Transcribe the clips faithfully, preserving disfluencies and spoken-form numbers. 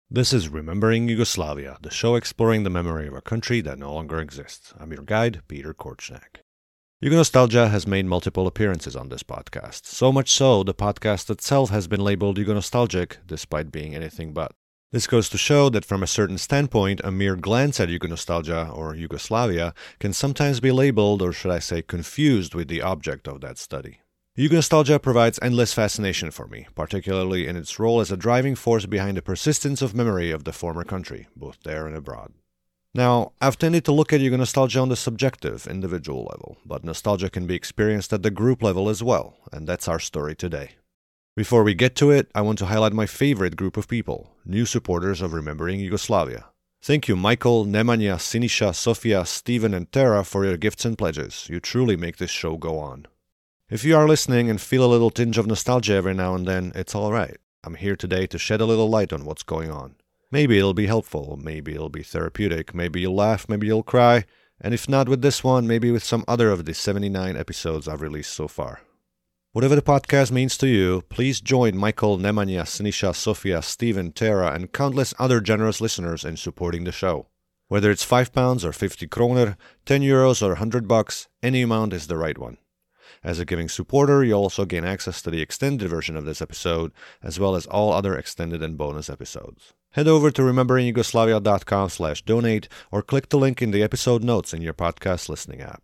This is Remembering Yugoslavia, the show exploring the memory of a country that no longer exists. I'm your guide, Peter Korchnak. Yugonostalgia has made multiple appearances on this podcast, so much so the podcast itself has been labeled Yugonostalgic, despite being anything but. This goes to show that from a certain standpoint, a mere glance at Yugonostalgia, or Yugoslavia, can sometimes be labeled, or should I say confused, with the object of that study. Yugonostalgia provides endless fascination for me, particularly in its role as a driving force behind the persistence of memory of the former country, both there and abroad. Now, I've tended to look at Yugonostalgia on the subjective, individual level, but nostalgia can be experienced at the group level as well, and that's our story today. Before we get to it, I want to highlight my favorite group of people, new supporters of Remembering Yugoslavia. Thank you Michael, Nemanja, Sinisha, Sofia, Steven, and Tara for your gifts and pledges. You truly make this show go on. If you are listening and feel a little tinge of nostalgia every now and then, it's alright. I'm here today to shed a little light on what's going on. Maybe it'll be helpful, maybe it'll be therapeutic, maybe you'll laugh, maybe you'll cry, and if not with this one, maybe with some other of the seventy-nine episodes I've released so far. Whatever the podcast means to you, please join Michael, Nemanja, Sinisha, Sofia, Steven, Tara, and countless other generous listeners in supporting the show. Whether it's five pounds or fifty kroner, ten euros or one hundred bucks, any amount is the right one. As a giving supporter, you'll also gain access to the extended version of this episode, as well as all other extended and bonus episodes. Head over to rememberingyugoslavia.com slash donate or click the link in the episode notes in your podcast listening app.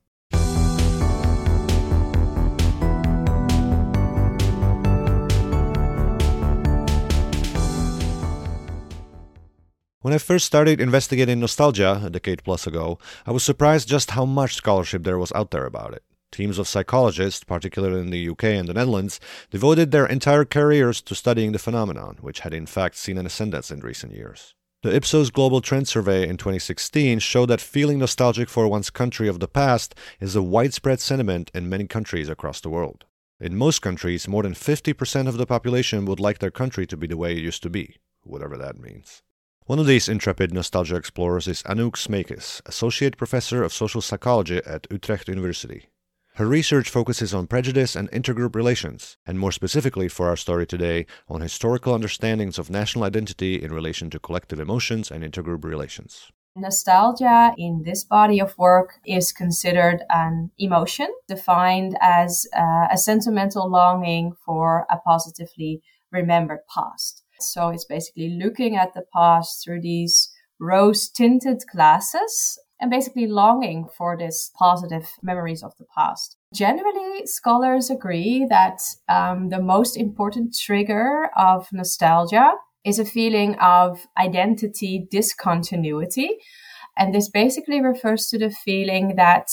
When I first started investigating nostalgia a decade plus ago, I was surprised just how much scholarship there was out there about it. Teams of psychologists, particularly in the U K and the Netherlands, devoted their entire careers to studying the phenomenon, which had in fact seen an ascendance in recent years. The Ipsos Global Trend Survey in twenty sixteen showed that feeling nostalgic for one's country of the past is a widespread sentiment in many countries across the world. In most countries, more than fifty percent of the population would like their country to be the way it used to be, whatever that means. One of these intrepid nostalgia explorers is Anouk Smeekis, Associate Professor of Social Psychology at Utrecht University. Her research focuses on prejudice and intergroup relations, and more specifically for our story today, on historical understandings of national identity in relation to collective emotions and intergroup relations. Nostalgia in this body of work is considered an emotion, defined as uh, a sentimental longing for a positively remembered past. So it's basically looking at the past through these rose-tinted glasses and basically longing for these positive memories of the past. Generally, scholars agree that um, the most important trigger of nostalgia is a feeling of identity discontinuity. And this basically refers to the feeling that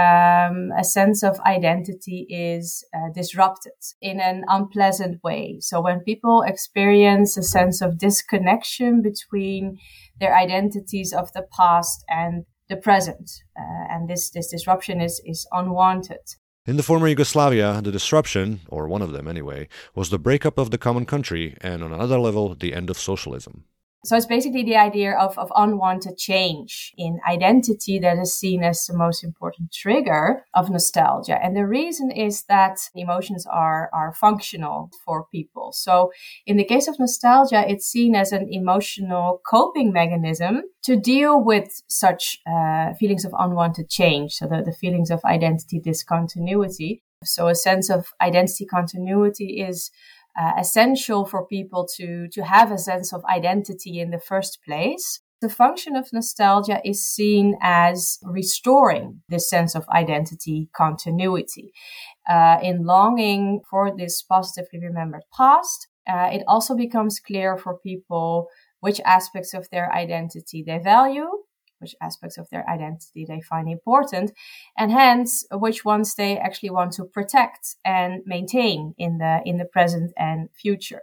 um, a sense of identity is uh, disrupted in an unpleasant way. So when people experience a sense of disconnection between their identities of the past and the present, uh, and this, this disruption is, is unwanted. In the former Yugoslavia, the disruption, or one of them anyway, was the breakup of the common country and on another level, the end of socialism. So it's basically the idea of, of unwanted change in identity that is seen as the most important trigger of nostalgia. And the reason is that emotions are, are functional for people. So in the case of nostalgia, it's seen as an emotional coping mechanism to deal with such uh, feelings of unwanted change. So the, the feelings of identity discontinuity. So a sense of identity continuity is Uh, essential for people to, to have a sense of identity in the first place. The function of nostalgia is seen as restoring this sense of identity continuity. Uh, in longing for this positively remembered past, uh, it also becomes clear for people which aspects of their identity they value, which aspects of their identity they find important, and hence which ones they actually want to protect and maintain in the in the present and future.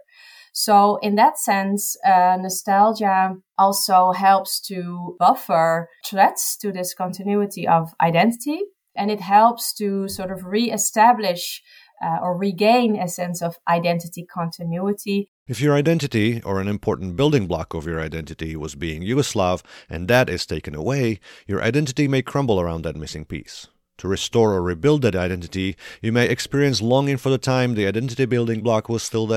So in that sense, uh, nostalgia also helps to buffer threats to this continuity of identity, and it helps to sort of re-establish uh, or regain a sense of identity continuity. If your identity, or an important building block of your identity, was being Yugoslav, and that is taken away, your identity may crumble around that missing piece. To restore or rebuild that identity, you may experience longing for the time the identity building block was still there.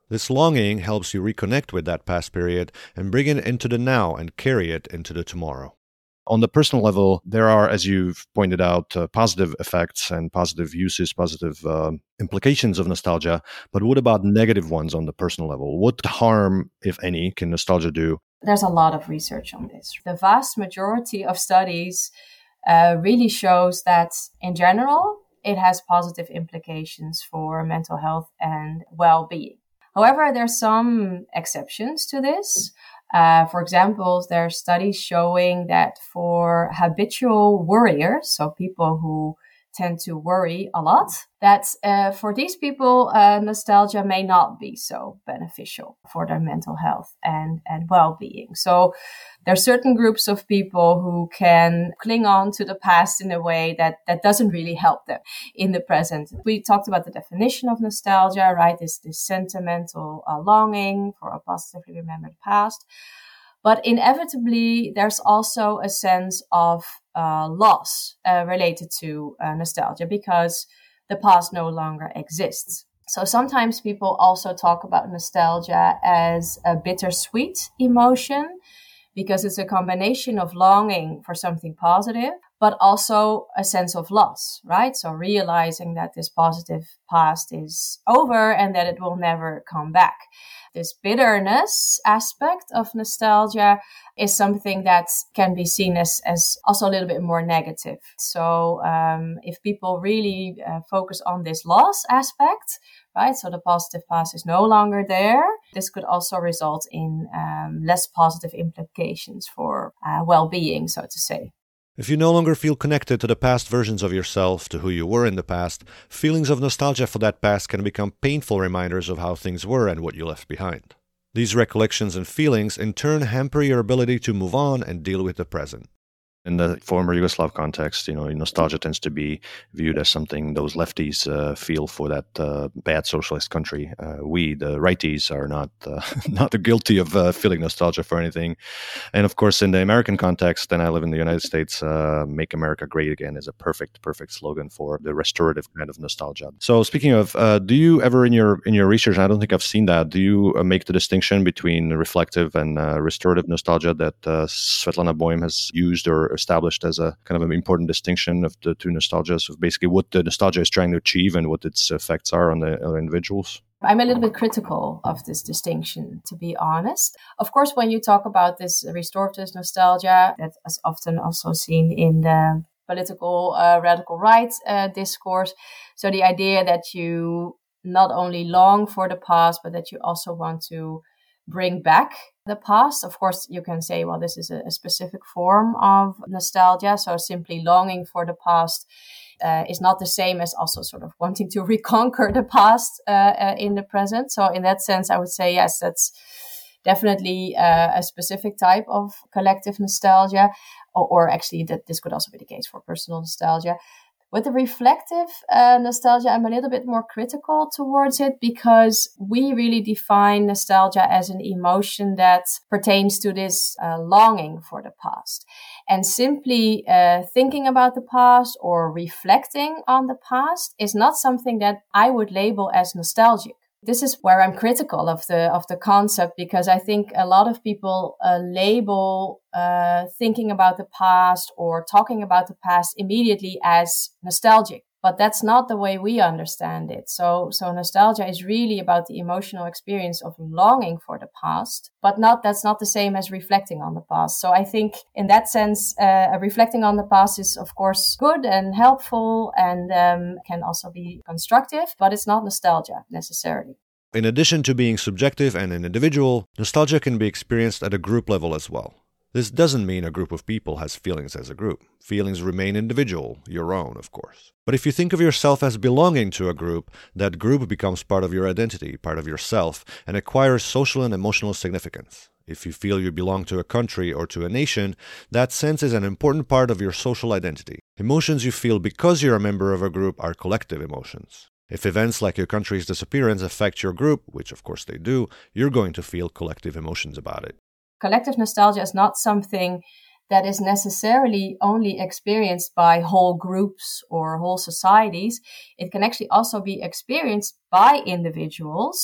This longing helps you reconnect with that past period and bring it into the now and carry it into the tomorrow. On the personal level, there are, as you've pointed out, uh, positive effects and positive uses, positive uh, implications of nostalgia. But what about negative ones on the personal level? What harm, if any, can nostalgia do? There's a lot of research on this. The vast majority of studies uh, really shows that, in general, it has positive implications for mental health and well-being. However, there are some exceptions to this. Uh, for example, there are studies showing that for habitual worriers, so people who tend to worry a lot, that uh, for these people, uh, nostalgia may not be so beneficial for their mental health and, and well-being. So there are certain groups of people who can cling on to the past in a way that, that doesn't really help them in the present. We talked about the definition of nostalgia, right? This, this sentimental uh, longing for a positively remembered past. But inevitably, there's also a sense of uh, loss uh, related to uh, nostalgia because the past no longer exists. So sometimes people also talk about nostalgia as a bittersweet emotion because it's a combination of longing for something positive, but also a sense of loss, right? So realizing that this positive past is over and that it will never come back. This bitterness aspect of nostalgia is something that can be seen as, as also a little bit more negative. So um, if people really uh, focus on this loss aspect, right, so the positive past is no longer there, this could also result in um, less positive implications for uh, well-being, so to say. If you no longer feel connected to the past versions of yourself, to who you were in the past, feelings of nostalgia for that past can become painful reminders of how things were and what you left behind. These recollections and feelings in turn hamper your ability to move on and deal with the present. In the former Yugoslav context, you know, nostalgia tends to be viewed as something those lefties uh, feel for that uh, bad socialist country. Uh, we, the righties, are not uh, not guilty of uh, feeling nostalgia for anything. And of course, in the American context, and I live in the United States, uh, "Make America Great Again" is a perfect, perfect slogan for the restorative kind of nostalgia. So, speaking of, uh, do you ever in your in your research, I don't think I've seen that, do you uh, make the distinction between reflective and uh, restorative nostalgia that uh, Svetlana Boym has used or established as a kind of an important distinction of the two nostalgias, of basically what the nostalgia is trying to achieve and what its effects are on the other individuals? I'm a little bit critical of this distinction, to be honest. Of course, when you talk about this restorative nostalgia, that is often also seen in the political uh, radical right uh, discourse. So the idea that you not only long for the past, but that you also want to bring back the past. Of course, you can say, well, this is a, a specific form of nostalgia. So simply longing for the past uh, is not the same as also sort of wanting to reconquer the past uh, uh, in the present. So in that sense, I would say, yes, that's definitely uh, a specific type of collective nostalgia, or, or actually that this could also be the case for personal nostalgia. With the reflective uh, nostalgia, I'm a little bit more critical towards it because we really define nostalgia as an emotion that pertains to this uh, longing for the past. And simply uh, thinking about the past or reflecting on the past is not something that I would label as nostalgic. This is where I'm critical of the of the concept, because I think a lot of people uh, label uh, thinking about the past or talking about the past immediately as nostalgic. But that's not the way we understand it. So, so nostalgia is really about the emotional experience of longing for the past, but not that's not the same as reflecting on the past. So I think in that sense, uh, reflecting on the past is of course good and helpful and um, can also be constructive, but it's not nostalgia necessarily. In addition to being subjective and an individual, nostalgia can be experienced at a group level as well. This doesn't mean a group of people has feelings as a group. Feelings remain individual, your own, of course. But if you think of yourself as belonging to a group, that group becomes part of your identity, part of yourself, and acquires social and emotional significance. If you feel you belong to a country or to a nation, that sense is an important part of your social identity. Emotions you feel because you're a member of a group are collective emotions. If events like your country's disappearance affect your group, which of course they do, you're going to feel collective emotions about it. Collective nostalgia is not something that is necessarily only experienced by whole groups or whole societies. It can actually also be experienced by individuals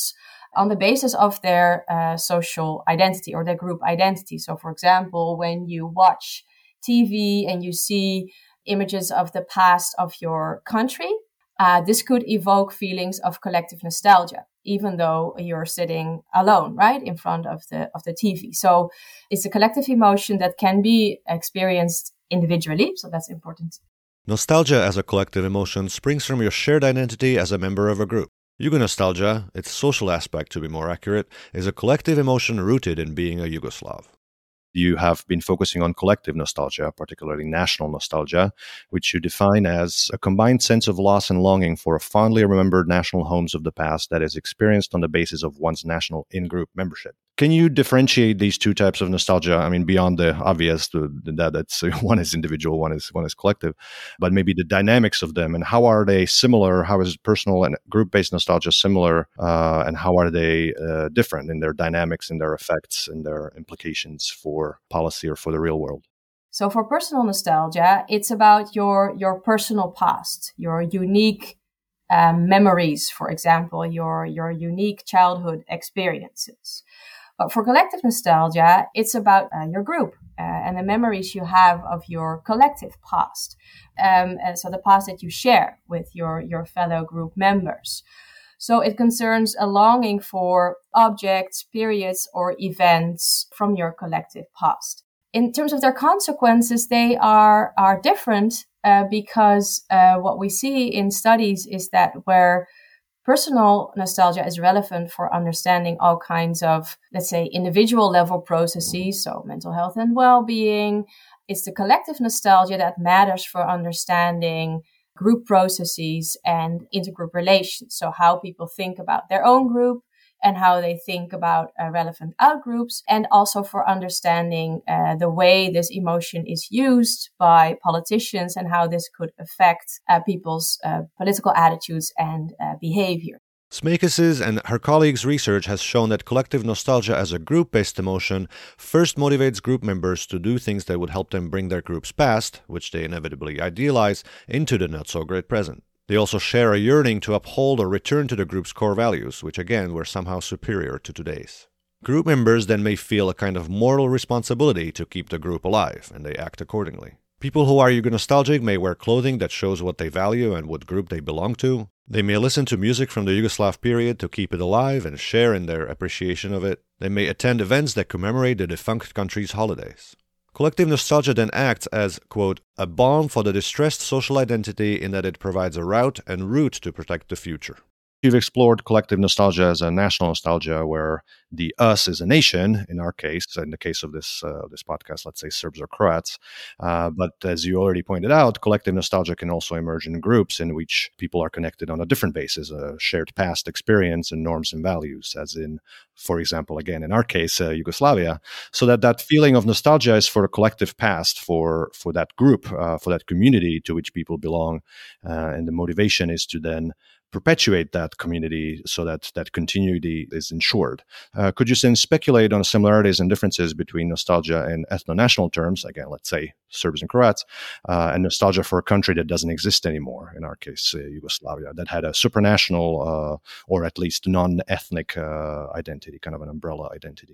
on the basis of their uh, social identity or their group identity. So, for example, when you watch T V and you see images of the past of your country, uh, this could evoke feelings of collective nostalgia, even though you're sitting alone, right, in front of the of the T V. So it's a collective emotion that can be experienced individually. So that's important. Nostalgia as a collective emotion springs from your shared identity as a member of a group. Yugo-nostalgia, its social aspect to be more accurate, is a collective emotion rooted in being a Yugoslav. You have been focusing on collective nostalgia, particularly national nostalgia, which you define as a combined sense of loss and longing for fondly remembered national homes of the past that is experienced on the basis of one's national in-group membership. Can you differentiate these two types of nostalgia? I mean, beyond the obvious that that's one is individual, one is one is collective, but maybe the dynamics of them and how are they similar? How is personal and group-based nostalgia similar, uh, and how are they uh, different in their dynamics and their effects and their implications for policy or for the real world? So, for personal nostalgia, it's about your your personal past, your unique um, memories, for example, your your unique childhood experiences. But for collective nostalgia, it's about uh, your group uh, and the memories you have of your collective past. Um, and so the past that you share with your, your fellow group members. So it concerns a longing for objects, periods, or events from your collective past. In terms of their consequences, they are, are different uh, because uh, what we see in studies is that where personal nostalgia is relevant for understanding all kinds of, let's say, individual level processes, so mental health and well-being. It's the collective nostalgia that matters for understanding group processes and intergroup relations. So how people think about their own group and how they think about uh, relevant outgroups, and also for understanding uh, the way this emotion is used by politicians and how this could affect uh, people's uh, political attitudes and uh, behavior. Smekis's and her colleagues' research has shown that collective nostalgia as a group-based emotion first motivates group members to do things that would help them bring their group's past, which they inevitably idealize, into the not-so-great present. They also share a yearning to uphold or return to the group's core values, which again were somehow superior to today's. Group members then may feel a kind of moral responsibility to keep the group alive, and they act accordingly. People who are Yugo-nostalgic may wear clothing that shows what they value and what group they belong to. They may listen to music from the Yugoslav period to keep it alive and share in their appreciation of it. They may attend events that commemorate the defunct country's holidays. Collective nostalgia then acts as, quote, a balm for the distressed social identity in that it provides a route and route to protect the future. You've explored collective nostalgia as a national nostalgia where the us is a nation, in our case, in the case of this uh, this podcast, let's say Serbs or Croats. Uh, but as you already pointed out, collective nostalgia can also emerge in groups in which people are connected on a different basis, a shared past experience and norms and values, as in, for example, again, in our case, uh, Yugoslavia. So that that feeling of nostalgia is for a collective past, for, for that group, uh, for that community to which people belong. Uh, and the motivation is to then perpetuate that community so that that continuity is ensured. Uh, could you then speculate on similarities and differences between nostalgia in ethno-national terms, again, let's say Serbs and Croats, uh, and nostalgia for a country that doesn't exist anymore, in our case, uh, Yugoslavia, that had a supranational uh, or at least non-ethnic uh, identity, kind of an umbrella identity?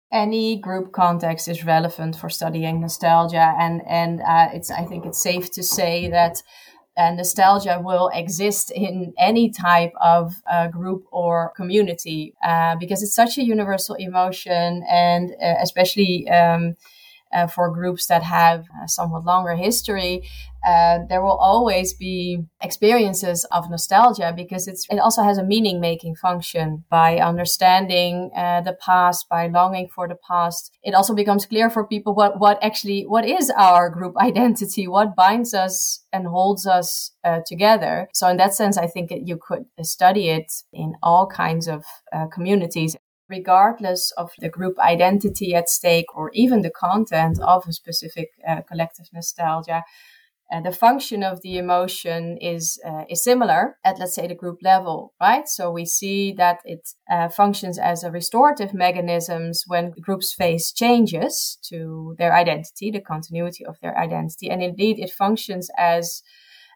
Any group context is relevant for studying nostalgia, and, and uh, it's I think it's safe to say that Uh, nostalgia will exist in any type of uh, group or community uh, because it's such a universal emotion, and uh, especially um, uh, for groups that have a somewhat longer history, uh, there will always be experiences of nostalgia because it's, it also has a meaning-making function. By understanding uh, the past, by longing for the past, it also becomes clear for people what, what actually, what is our group identity, what binds us and holds us uh, together. So in that sense, I think you could study it in all kinds of uh, communities, regardless of the group identity at stake or even the content of a specific uh, collective nostalgia. Uh, the function of the emotion is uh, is similar at, let's say, the group level, right? So we see that it uh, functions as a restorative mechanisms when groups face changes to their identity, the continuity of their identity. And indeed, it functions as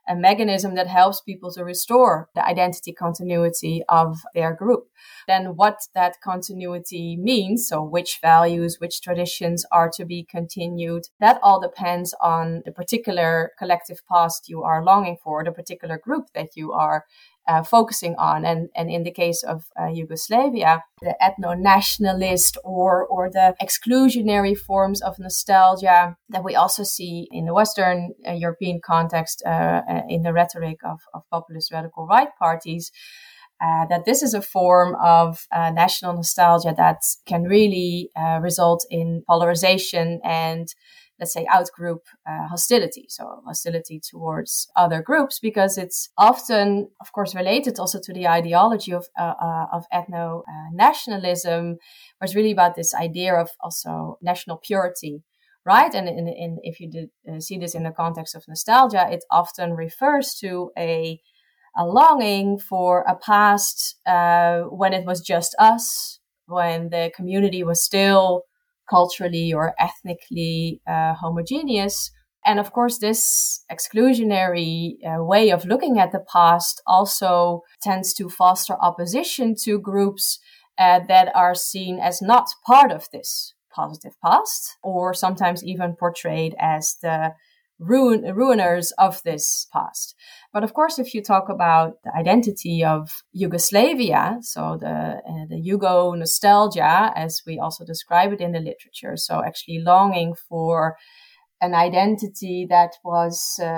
a mechanism that helps people to restore the identity continuity of their group. Then what that continuity means, so which values, which traditions are to be continued, that all depends on the particular collective past you are longing for, the particular group that you are Uh, focusing on. And, and in the case of uh, Yugoslavia, the ethno-nationalist or, or the exclusionary forms of nostalgia that we also see in the Western uh, European context uh, uh, in the rhetoric of, of populist radical right parties, uh, that this is a form of uh, national nostalgia that can really uh, result in polarization and, let's say, out-group uh, hostility. So hostility towards other groups, because it's often, of course, related also to the ideology of uh, uh, of ethno-nationalism, where it's really about this idea of also national purity, right? And in, in, if you did, uh, see this in the context of nostalgia, it often refers to a, a longing for a past uh, when it was just us, when the community was still culturally or ethnically uh, homogeneous. And of course, this exclusionary uh, way of looking at the past also tends to foster opposition to groups uh, that are seen as not part of this positive past, or sometimes even portrayed as the ruin- ruiners of this past. But of course, if you talk about the identity of Yugoslavia, so the uh, the Yugo nostalgia, as we also describe it in the literature, so actually longing for an identity that was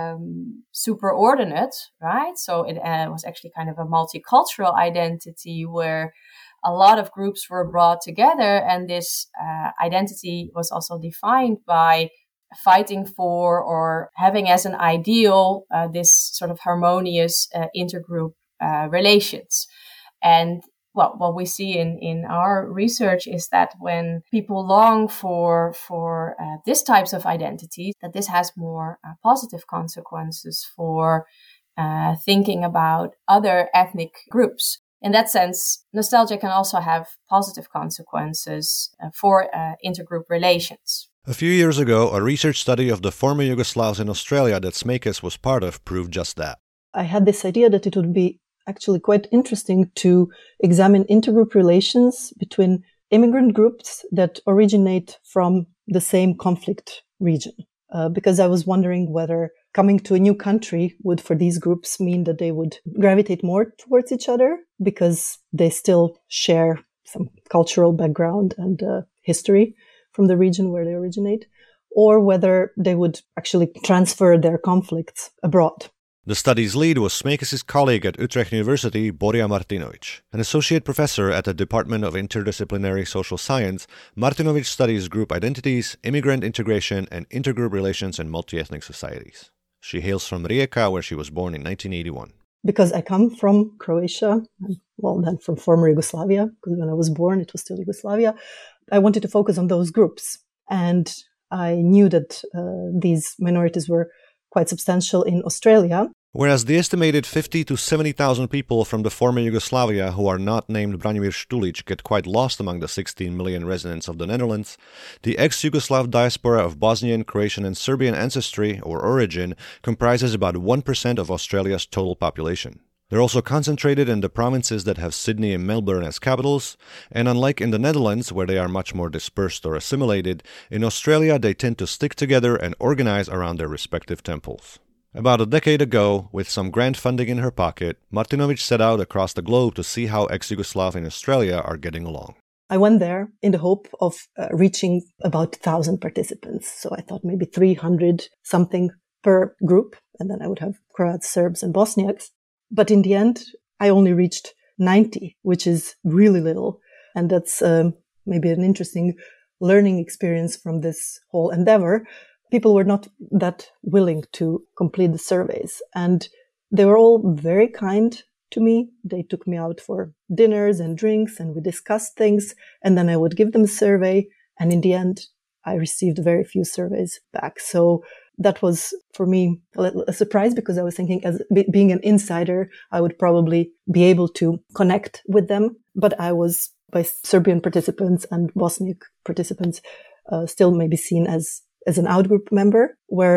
um, superordinate, right? So it uh, was actually kind of a multicultural identity where a lot of groups were brought together, and this uh, identity was also defined by fighting for or having as an ideal uh, this sort of harmonious uh, intergroup uh, relations. And well, what we see in, in our research is that when people long for for uh, these types of identities, that this has more uh, positive consequences for uh, thinking about other ethnic groups. In that sense, nostalgia can also have positive consequences uh, for uh, intergroup relations. A few years ago, a research study of the former Yugoslavs in Australia that Smeekes was part of proved just that. I had this idea that it would be actually quite interesting to examine intergroup relations between immigrant groups that originate from the same conflict region. Uh, because I was wondering whether coming to a new country would, for these groups, mean that they would gravitate more towards each other because they still share some cultural background and uh, history from the region where they originate, or whether they would actually transfer their conflicts abroad. The study's lead was Smeekes' colleague at Utrecht University, Borja Martinovic. An associate professor at the Department of Interdisciplinary Social Science, Martinovic studies group identities, immigrant integration, and intergroup relations in multi-ethnic societies. She hails from Rijeka, where she was born in nineteen eighty-one. Because I come from Croatia, well, then from former Yugoslavia, because when I was born, it was still Yugoslavia, I wanted to focus on those groups. And I knew that uh, these minorities were quite substantial in Australia. Whereas the estimated fifty to seventy thousand people from the former Yugoslavia who are not named Branimir Štulić get quite lost among the sixteen million residents of the Netherlands, the ex-Yugoslav diaspora of Bosnian, Croatian and Serbian ancestry or origin comprises about one percent of Australia's total population. They're also concentrated in the provinces that have Sydney and Melbourne as capitals, and unlike in the Netherlands, where they are much more dispersed or assimilated, in Australia they tend to stick together and organize around their respective temples. About a decade ago, with some grant funding in her pocket, Martinovic set out across the globe to see how ex-Yugoslav in Australia are getting along. I went there in the hope of uh, reaching about one thousand participants. So I thought maybe three hundred something per group, and then I would have Croats, Serbs, and Bosniaks. But in the end, I only reached ninety, which is really little. And that's um, maybe an interesting learning experience from this whole endeavor. People were not that willing to complete the surveys. And they were all very kind to me. They took me out for dinners and drinks, and we discussed things. And then I would give them a survey. And in the end, I received very few surveys back. So that was, for me, a surprise, because I was thinking, as being an insider, I would probably be able to connect with them. But I was, by Serbian participants and Bosniak participants, uh, still maybe seen as, as an outgroup member, whereas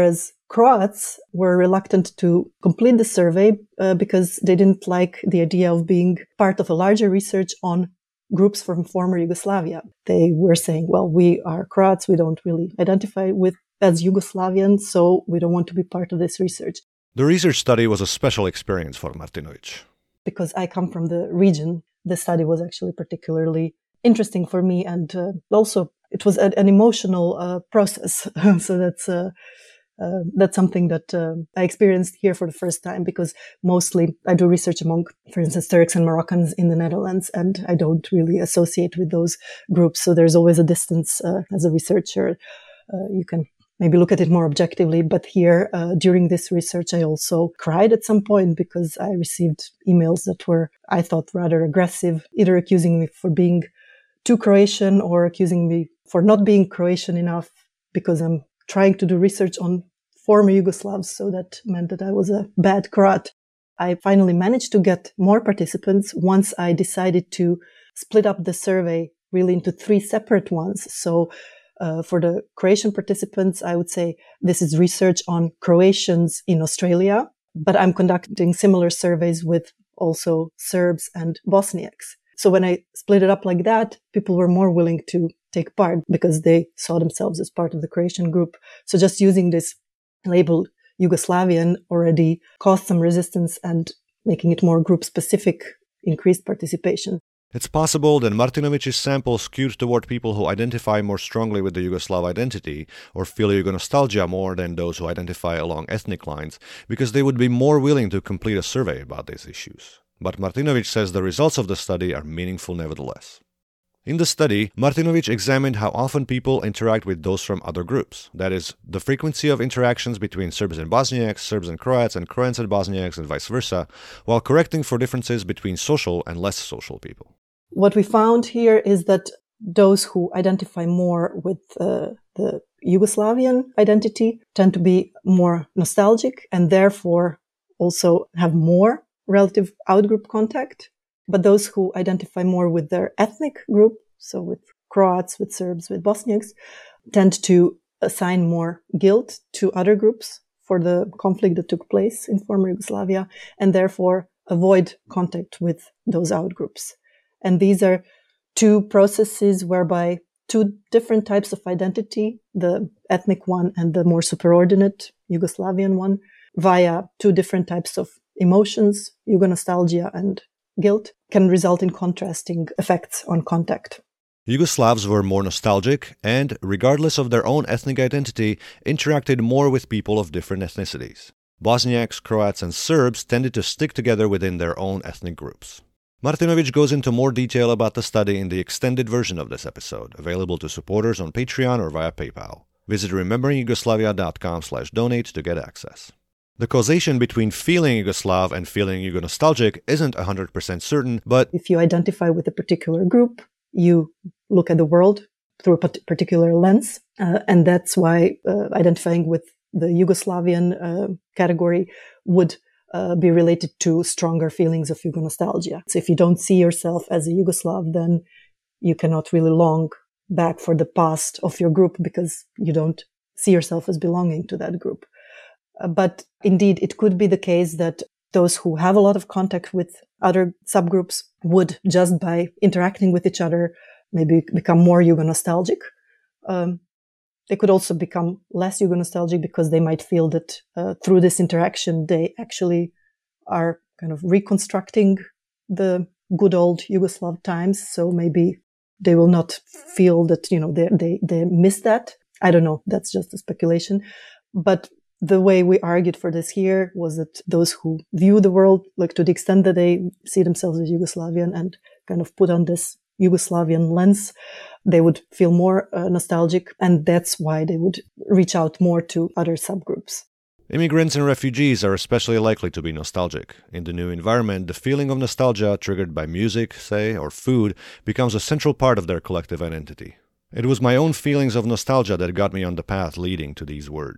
Croats were reluctant to complete the survey uh, because they didn't like the idea of being part of a larger research on groups from former Yugoslavia. They were saying, well, we are Croats, we don't really identify with as Yugoslavian, so we don't want to be part of this research. The research study was a special experience for Martinović. Because I come from the region, the study was actually particularly interesting for me, and uh, also it was a, an emotional uh, process. So that's uh, uh, that's something that uh, I experienced here for the first time, because mostly I do research among, for instance, Turks and Moroccans in the Netherlands, and I don't really associate with those groups. So there's always a distance uh, as a researcher. Uh, you can maybe look at it more objectively. But here, uh, during this research, I also cried at some point because I received emails that were, I thought, rather aggressive, either accusing me for being too Croatian or accusing me for not being Croatian enough because I'm trying to do research on former Yugoslavs. So that meant that I was a bad Croat. I finally managed to get more participants once I decided to split up the survey really into three separate ones. So Uh, for the Croatian participants, I would say this is research on Croatians in Australia, but I'm conducting similar surveys with also Serbs and Bosniaks. So when I split it up like that, people were more willing to take part because they saw themselves as part of the Croatian group. So just using this label Yugoslavian already caused some resistance, and making it more group specific increased participation. It's possible that Martinović's sample skewed toward people who identify more strongly with the Yugoslav identity or feel Yugo-nostalgia more than those who identify along ethnic lines, because they would be more willing to complete a survey about these issues. But Martinović says the results of the study are meaningful nevertheless. In the study, Martinović examined how often people interact with those from other groups, that is, the frequency of interactions between Serbs and Bosniaks, Serbs and Croats, and Croats and Bosniaks, and vice versa, while correcting for differences between social and less social people. What we found here is that those who identify more with uh, the Yugoslavian identity tend to be more nostalgic and therefore also have more relative outgroup contact. But those who identify more with their ethnic group, so with Croats, with Serbs, with Bosniaks, tend to assign more guilt to other groups for the conflict that took place in former Yugoslavia, and therefore avoid contact with those outgroups. And these are two processes whereby two different types of identity, the ethnic one and the more superordinate Yugoslavian one, via two different types of emotions, Yugo-nostalgia and guilt, can result in contrasting effects on contact. Yugoslavs were more nostalgic and, regardless of their own ethnic identity, interacted more with people of different ethnicities. Bosniaks, Croats, and Serbs tended to stick together within their own ethnic groups. Martinović goes into more detail about the study in the extended version of this episode, available to supporters on Patreon or via PayPal. Visit rememberingyugoslavia.com slash donate to get access. The causation between feeling Yugoslav and feeling Yugo-nostalgic isn't one hundred percent certain, but if you identify with a particular group, you look at the world through a particular lens, uh, and that's why uh, identifying with the Yugoslavian uh, category would Uh, be related to stronger feelings of Yugo-nostalgia. So if you don't see yourself as a Yugoslav, then you cannot really long back for the past of your group because you don't see yourself as belonging to that group. Uh, but indeed, it could be the case that those who have a lot of contact with other subgroups would, just by interacting with each other, maybe become more Yugo-nostalgic. Um, They could also become less Yugo-nostalgic because they might feel that uh, through this interaction, they actually are kind of reconstructing the good old Yugoslav times. So maybe they will not feel that, you know, they, they, they miss that. I don't know. That's just a speculation. But the way we argued for this here was that those who view the world, like to the extent that they see themselves as Yugoslavian and kind of put on this Yugoslavian lens, they would feel more uh, nostalgic, and that's why they would reach out more to other subgroups. Immigrants and refugees are especially likely to be nostalgic. In the new environment, the feeling of nostalgia triggered by music, say, or food becomes a central part of their collective identity. It was my own feelings of nostalgia that got me on the path leading to these words.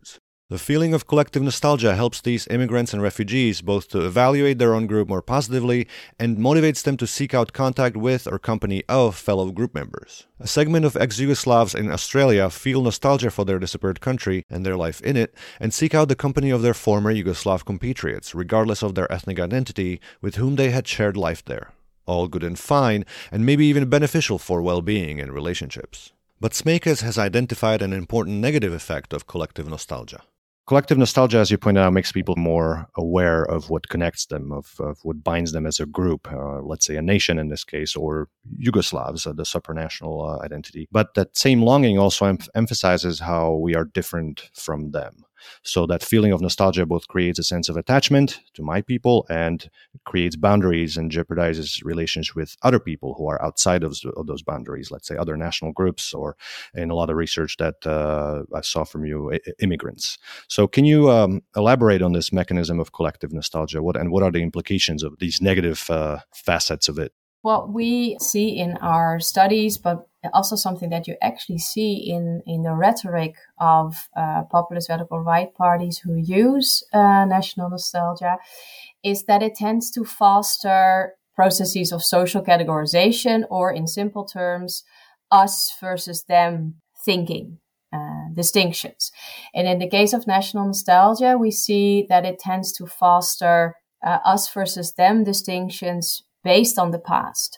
The feeling of collective nostalgia helps these immigrants and refugees both to evaluate their own group more positively and motivates them to seek out contact with or company of fellow group members. A segment of ex-Yugoslavs in Australia feel nostalgia for their disappeared country and their life in it, and seek out the company of their former Yugoslav compatriots, regardless of their ethnic identity, with whom they had shared life there. All good and fine, and maybe even beneficial for well-being and relationships. But Smeikes has identified an important negative effect of collective nostalgia. Collective nostalgia, as you pointed out, makes people more aware of what connects them, of, of what binds them as a group, uh, let's say a nation in this case, or Yugoslavs, uh, the supranational uh, identity. But that same longing also em- emphasizes how we are different from them. So that feeling of nostalgia both creates a sense of attachment to my people and creates boundaries and jeopardizes relations with other people who are outside of, of those boundaries, let's say other national groups, or in a lot of research that uh, I saw from you, I- immigrants. So can you um, elaborate on this mechanism of collective nostalgia? What and what are the implications of these negative uh, facets of it? What we see in our studies, but also something that you actually see in, in the rhetoric of uh, populist radical right parties who use uh, national nostalgia, is that it tends to foster processes of social categorization, or in simple terms, us versus them thinking. Uh, distinctions. And in the case of national nostalgia, we see that it tends to foster uh, us versus them distinctions based on the past.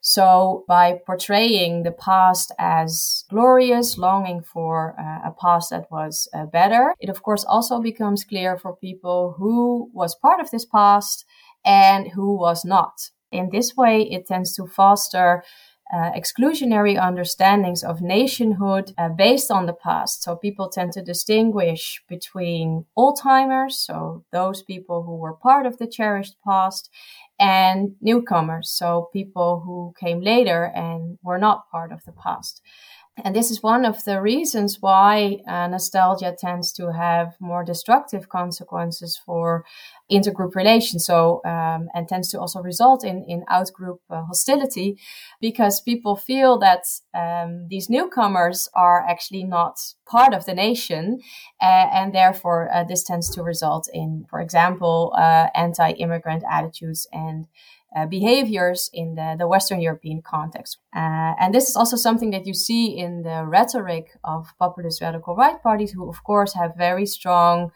So by portraying the past as glorious, longing for uh, a past that was uh, better, it of course also becomes clear for people who was part of this past and who was not. In this way, it tends to foster Uh, exclusionary understandings of nationhood uh, based on the past. So people tend to distinguish between old-timers, so those people who were part of the cherished past, and newcomers, so people who came later and were not part of the past. And this is one of the reasons why uh, nostalgia tends to have more destructive consequences for intergroup relations. So, um, and tends to also result in, in outgroup uh, hostility, because people feel that um, these newcomers are actually not part of the nation. Uh, and therefore, uh, this tends to result in, for example, uh, anti-immigrant attitudes and Uh, behaviors in the, the Western European context. Uh, and this is also something that you see in the rhetoric of populist radical right parties, who of course have very strong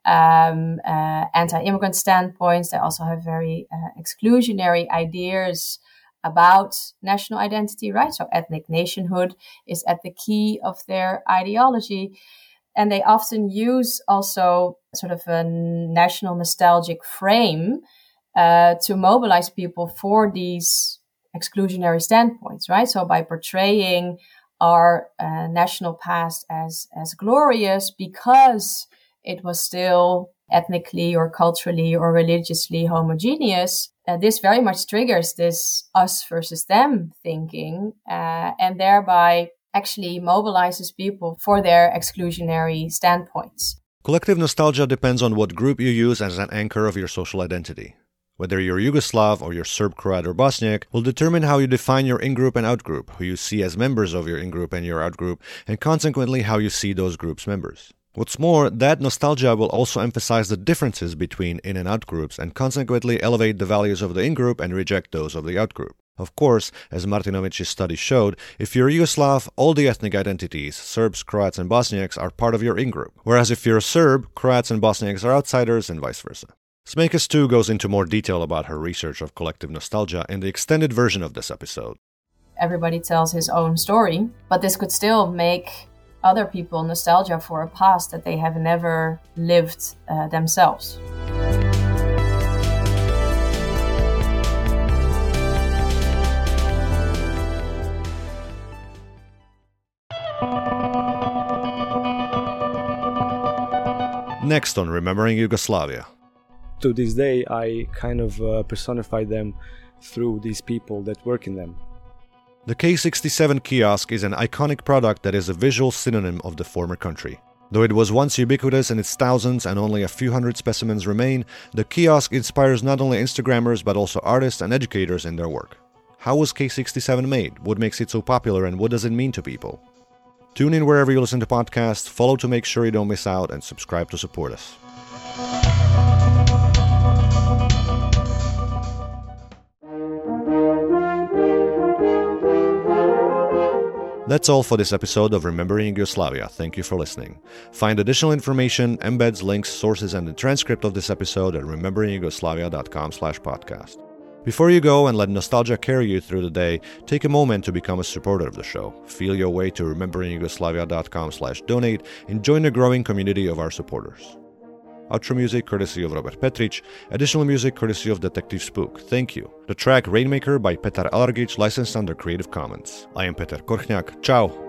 um, uh, anti-immigrant standpoints. They also have very uh, exclusionary ideas about national identity, right? So ethnic nationhood is at the key of their ideology. And they often use also sort of a national nostalgic frame Uh, to mobilize people for these exclusionary standpoints, right? So by portraying our uh, national past as as glorious because it was still ethnically or culturally or religiously homogeneous, uh, this very much triggers this us versus them thinking, uh, and thereby actually mobilizes people for their exclusionary standpoints. Collective nostalgia depends on what group you use as an anchor of your social identity. Whether you're Yugoslav or you're Serb, Croat, or Bosniak will determine how you define your in-group and out-group, who you see as members of your in-group and your out-group, and consequently how you see those groups' members. What's more, that nostalgia will also emphasize the differences between in and out groups and consequently elevate the values of the in-group and reject those of the out-group. Of course, as Martinovic's study showed, if you're Yugoslav, all the ethnic identities, Serbs, Croats, and Bosniaks, are part of your in-group, whereas if you're a Serb, Croats and Bosniaks are outsiders and vice versa. Smeikes too goes into more detail about her research of collective nostalgia in the extended version of this episode. Everybody tells his own story, but this could still make other people nostalgia for a past that they have never lived uh, themselves. Next on Remembering Yugoslavia. To this day, I kind of uh, personify them through these people that work in them. The K sixty-seven kiosk is an iconic product that is a visual synonym of the former country. Though it was once ubiquitous in its thousands and only a few hundred specimens remain, the kiosk inspires not only Instagrammers but also artists and educators in their work. How was K sixty-seven made? What makes it so popular and what does it mean to people? Tune in wherever you listen to podcasts, follow to make sure you don't miss out, and subscribe to support us. That's all for this episode of Remembering Yugoslavia. Thank you for listening. Find additional information, embeds, links, sources, and the transcript of this episode at remembering yugoslavia dot com slash podcast. Before you go and let nostalgia carry you through the day, take a moment to become a supporter of the show. Feel your way to remembering yugoslavia dot com slash donate and join the growing community of our supporters. Outro music courtesy of Robert Petric, additional music courtesy of Detective Spook. Thank you. The track Rainmaker by Petar Alargic, licensed under Creative Commons. I am Petar Korchniak. Ciao.